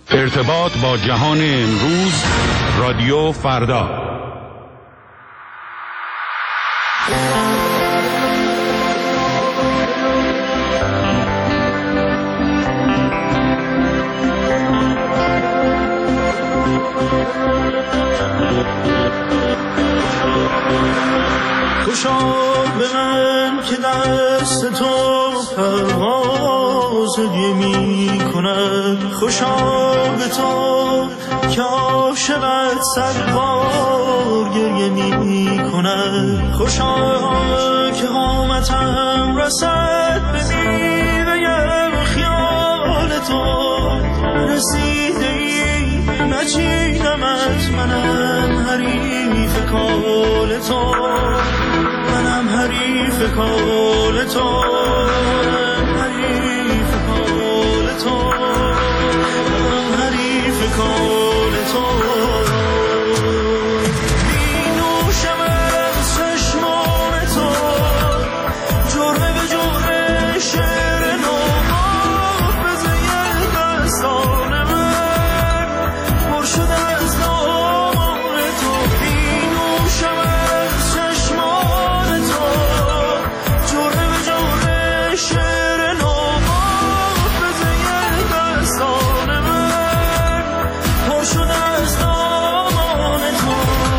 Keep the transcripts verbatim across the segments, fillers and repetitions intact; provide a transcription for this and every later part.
ارتباط با جهان امروز، رادیو فردا. خوشا به من که دست تو پرواز دیگه می کند، خوشا به تو که عاشقت صد بار گریه می کند، خوشا که قامتم رسد به میوه خیال تو، رسیده ای نچینمت، منم حریف کال تو، منم حریف کال تو، حریف کال تو، حریف کال تو. می نوشم از چشمان تو، جرعه به جرعه شعر نو، حافظه دستان من پر شده از دامان تو. می نوشم از چشمان تو، جرعه به جرعه شعر نو، حافظه دستان من پر شده از دامان تو.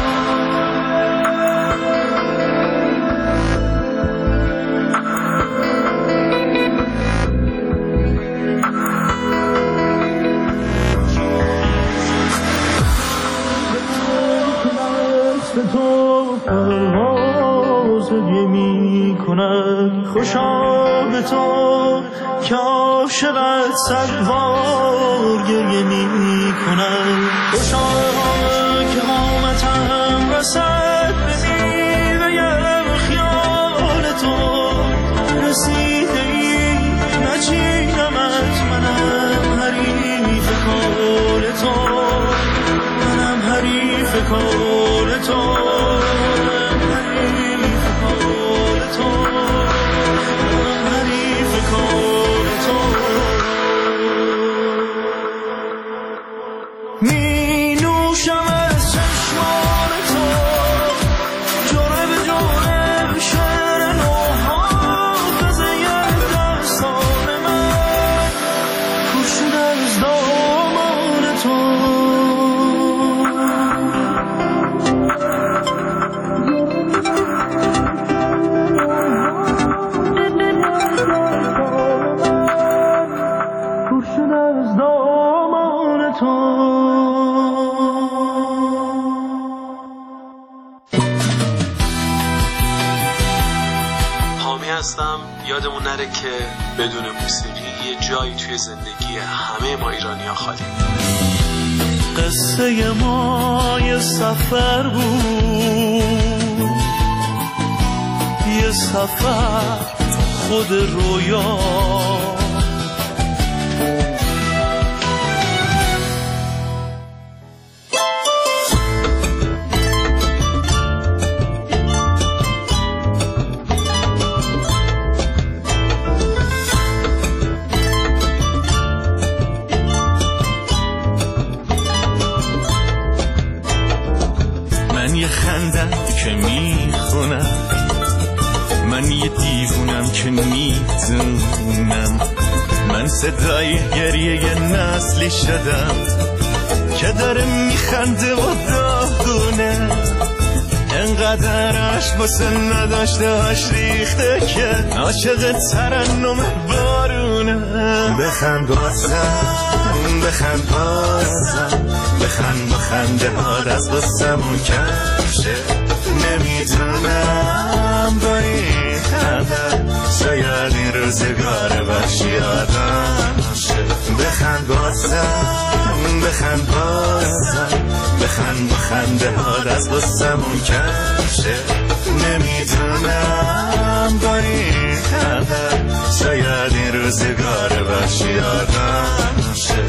دست تو پرواز دیگه می کند، خوشا به تو که عاشقت صد بار گریه می کند، خوشا که قامتم رسد به میوه خیال تو، رسیده ای نچینمت، منم حریف کال تو، منم حریف کال تو، حریف کال تو، حریف کال تو. می نوشم از چشمان تو، جرعه به جرعه شعر نو، حافظه دستان من پر شده از دامان تو. حامی هستم. یادمون نره که بدون موسیقی یه جایی توی زندگی همه ما ایرانی‌ها خالی. قصه ما یه سفر بود، یه سفر خود رویا، من یه خندم که میخونم، من یه دیوونم که میدونم، من صدای گریه یه نسلی شدم که داره میخنده و داغونه، انقدر عشق واسه نداشته هاش ریخته که عاشق ترنم بارونه. بخند بازم، بخند بازم، بخند با خنده هاد از قصمون کشه، نمیدونم با این خنده شاید این روزگار وحشی آدم شه. بخند بازم، بخند بازم، بخند با خنده هاد از قصمون کشه، نمیدونم با این خنده شاید این روزگار وحشی آدم شه.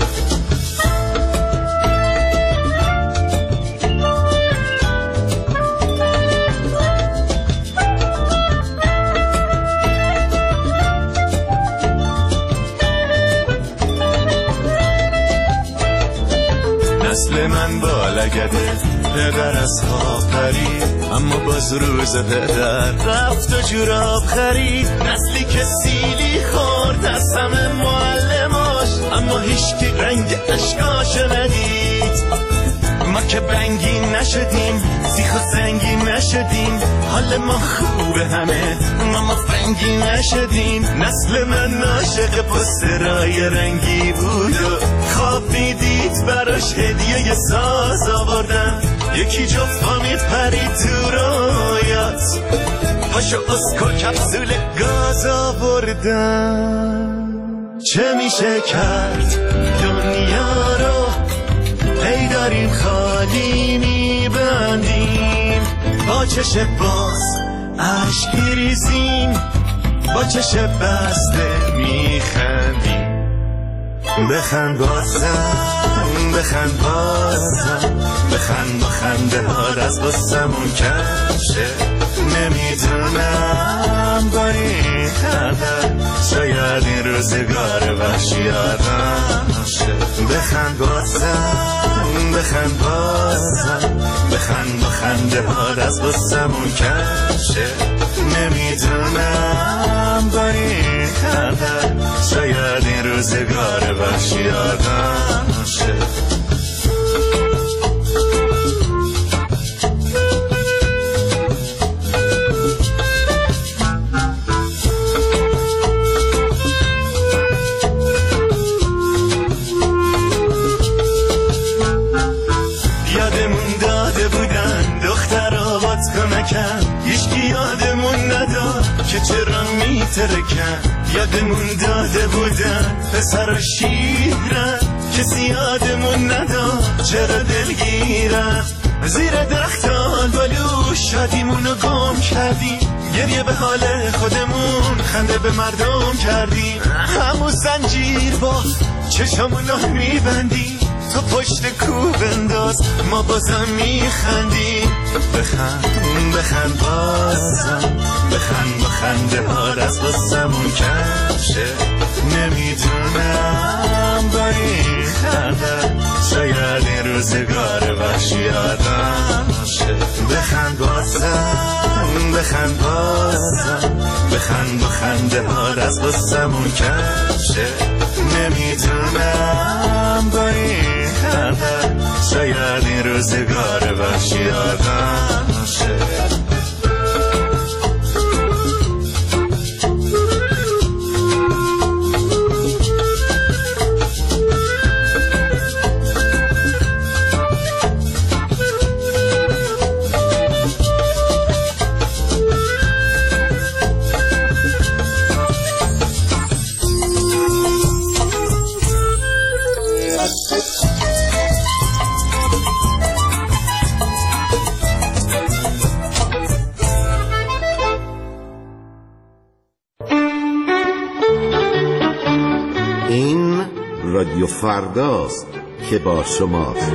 مثل من با لگده پدر از خواب پرید اما باز روز پدر رفت و جوراب خرید نسلی که سیلی خورد از همه معلماش اما هیچ کی رنگ اشکاش ندید ما که بنگی نشدیم سیخ و سنگی نشدیم حال ما خوبه همه ما ما فنگی نشدیم نسل من عاشق پسترای رنگی بود و خواب میدید براش هدیه ی ساز آوردن یکی جفا میپرید تو رویات پاشو اسکو کپسول گاز آوردن چه میشه کرد دنیا رو هی داریم خالی میبندیم با چش باز عشق ریزیم با چش بسته میخندیم بخند بازم بخند بازم بخند با خنده ها دست بستمون کمشه نمیدونم با این خبر شاید این روزگار وحشی آدم باشه بخند بازم بخند بازم بخند با خنده ها دست بستمون کمشه نمیدونم با این خبر شاید این روزگار وحشی آدم باشه هیچکی یادمون نداد که چرا میترکن یادمون داده بودن پسر و شیرن کسی یادمون نداد چرا دلگیرن زیر درختان بالو شادیمونو گم کردیم گریه به حال خودمون خنده به مردم کردیم همون زنجیر با چشمونو میبندیم تو پشت کوب انداز ما بازم میخندیم بخند بخند بازم بخند با خنده ها دست بستمون کمشه نمیدونم با این خبر شاید این روزگار وحشی آدم باشه بخند بازم بخند بازم بخند با خنده ها دست بستمون کمشه نمیدونم با این خبر شاید این روزگار وحشی آدم باشه رادیو فرداست که با شماست.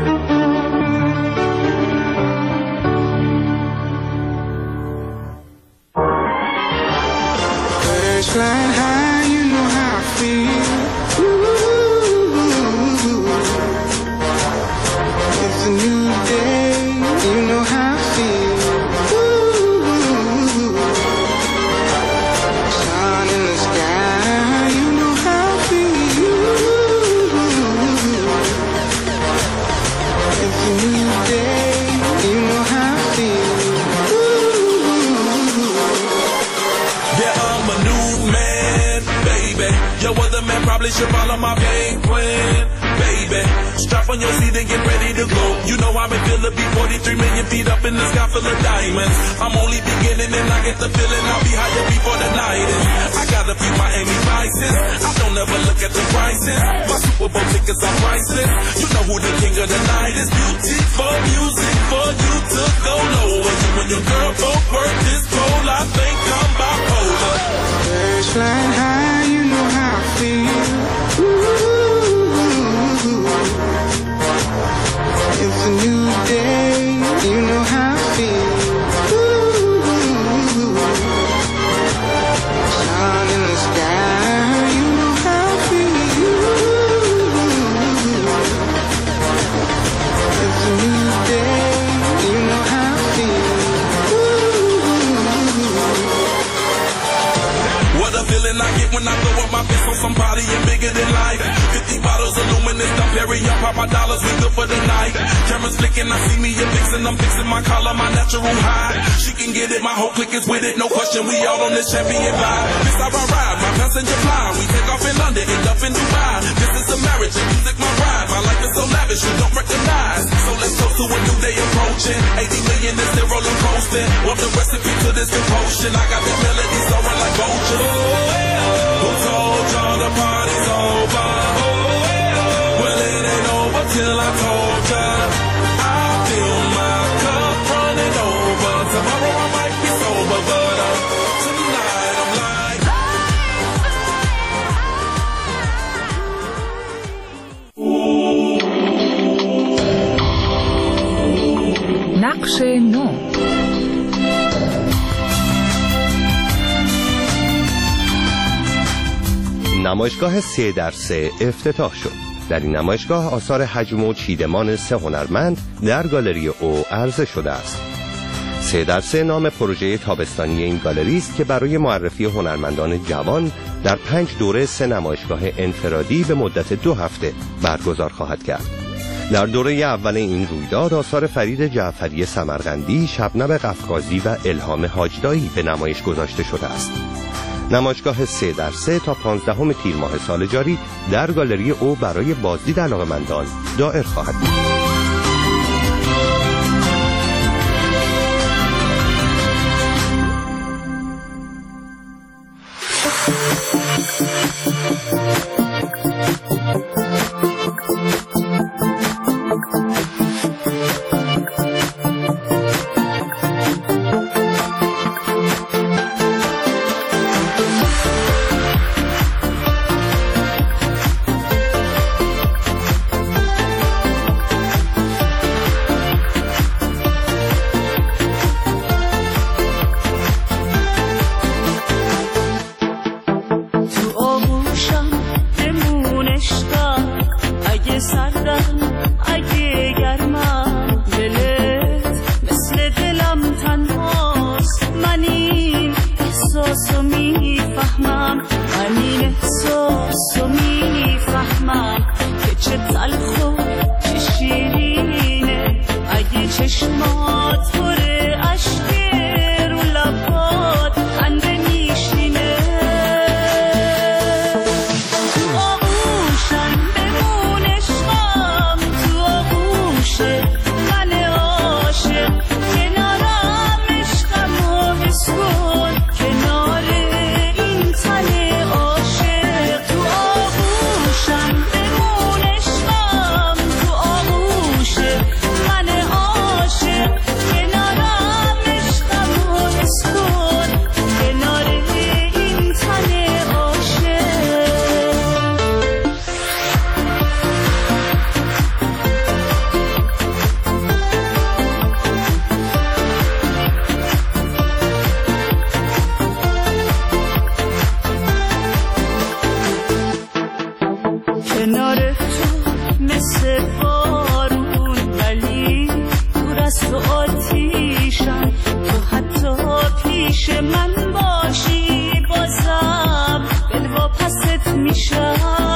Probably should follow my game plan, baby. Strap on your seat and get ready to go. You know I'm in Philly, forty-three million feet up in the sky full of diamonds. I'm only beginning and I get the feeling I'll be higher before the night is. I got a few Miami vices. I don't ever look at the prices. My Super Bowl tickets are priceless. You know who the king of the night is. Beautiful music for you to go lower. You and your girl both work this pole. I think I'm bipolar. Birds flying high, you know how I feel. Ooh, it's a new day, you know how I feel. Ooh, sun in the sky, you know how I feel. y'all pop my dollars, we good for the night. Cameras flicking, I see me a vixen, I'm fixing my collar, my natural high. She can get it, my whole clique is with it, no question, we all on this champion vibe. This how I ride, my passenger fly. We take off in London, end up in Dubai. This is a marriage, and music my ride. My life is so lavish, you don't recognize. So let's go to a new day approaching. eighty million is still rolling coasting. Want the recipe to this commotion? I got this melody soaring like vultures. Who told y'all the party's over? Well, it ain't over till I told ya. I feel my cup running over. Tomorrow I might be sober, but uh, tonight I'm like نقش نو. نمایشگاه سه در سه افتتاح شد. در این نمایشگاه آثار حجم و چیدمان سه هنرمند در گالری او عرضه شده است. سه در سه نام پروژه تابستانی این گالری است که برای معرفی هنرمندان جوان در پنج دوره سه نمایشگاه انفرادی به مدت دو هفته برگزار خواهد کرد. در دوره اول این رویداد آثار فرید جعفری سمرقندی، شبنم قفقازی و الهام حاجدایی به نمایش گذاشته شده است. نمایشگاه سه در سه تا پانزدهم تیر ماه سال جاری در گالری او برای بازدید علاقه‌مندان دایر خواهد بود. من باشی بازم دل واپست میشم.